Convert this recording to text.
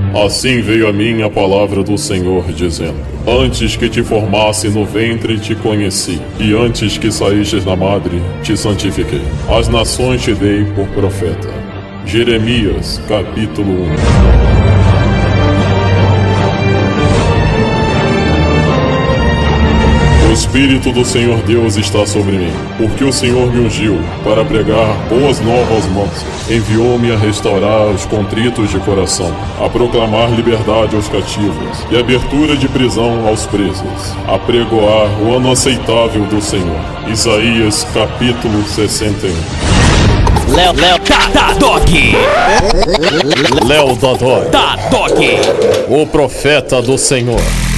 Assim veio a mim a palavra do Senhor, dizendo: Antes que te formasse no ventre te conheci, e antes que saístes da madre te santifiquei. As nações te dei por profeta. Jeremias, capítulo 1. O Espírito do Senhor Deus está sobre mim, porque o Senhor me ungiu para pregar boas novas aos mansos. Enviou-me a restaurar os contritos de coração, a proclamar liberdade aos cativos e abertura de prisão aos presos, a pregoar o ano aceitável do Senhor. Isaías, capítulo 61. Léo Dodói. Léo Dodói, Dodói. o profeta do Senhor.